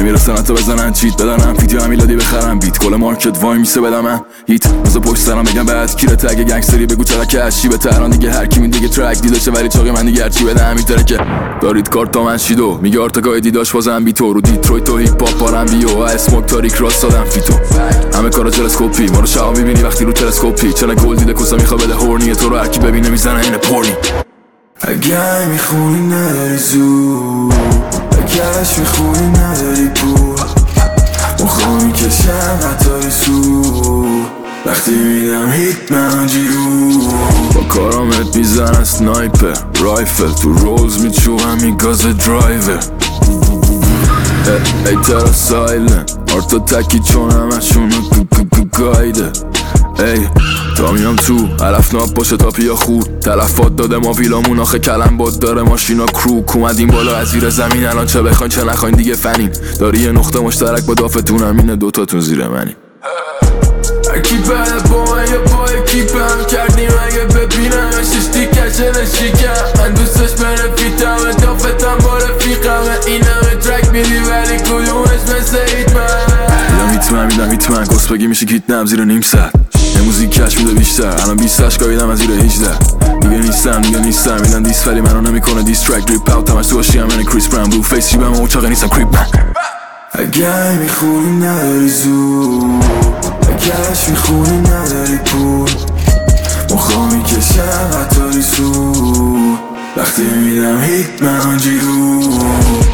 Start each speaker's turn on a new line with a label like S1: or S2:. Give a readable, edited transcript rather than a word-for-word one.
S1: نمیرسن حتی بزنن چیت بدنم فیتی و میلادی بخرم بیت کل مارکت وای میسه بدم من هیت بزا پشت سرم بگم بعد کی رته اگه گنگستری بگو چرا کشی به تهران دیگه هر کی دیگه ترک دیداشه ولی چاقی من دیگه هرچی بده همین ترکه دارید کارت تا من شیدو میگه آرتگاه دیداش بازم بی تو رو دیترویت و هیپ هاپ بارم بیو اسموک تاریک راست دادم فیتو همه کارا تلسکوپی ما رو شعا میبینی وقتی رو تلسکوپی چنه گل دیده کسا میخوا بده هورنیه تو رو هر کی ببینه میزنه این پورنی
S2: اگه میخونی نداری زود اگهش میخونی نداری بود مخوا میکشم حتی سود وقتی میدم هیت من جیرو
S1: با کارامت میزنن سنایپر رایفل تو روز میچوهم میگاز درایور ای ترا سایلن آرتا تکی چون همشون گایده ای تا میام تو علف ناب باشه تا پیا خود تلفات داده ما ویلامون آخه کلم باد داره ماشینا کروک اومدیم بالا از زیر زمین الان چه بخواین چه نخواین دیگه فنیم داری یه نقطه مشترک با دافتونم اینه دوتاتون زیر منی
S2: هرکی بعد با من یا با اکیپ هم کردیم اگه ببینم ششتی کشه نشیکم من دوستش بنفیتم دافتم با رفیقم این همه ترک میدی ولی کدومش مثل هیتمن
S1: میدم هیتمن گست بگی میشه که هیتنم زیر نیم ساعت یه موزیک کش میده بیشتر الان 20 اشکاییدم از زیر 18 دیگه نیستم میدن دیس ولی منو نمیکنه دیس ترک دریپ اوت همش تو هاشی همین کریس براون بلو فیس شیبم و چاقه نیستم کریپ من
S2: اگه میخونی نداری زود اگهش میخونی نداری پول مخوا میکشم حتی سود وقتی میدم هیت من جیرو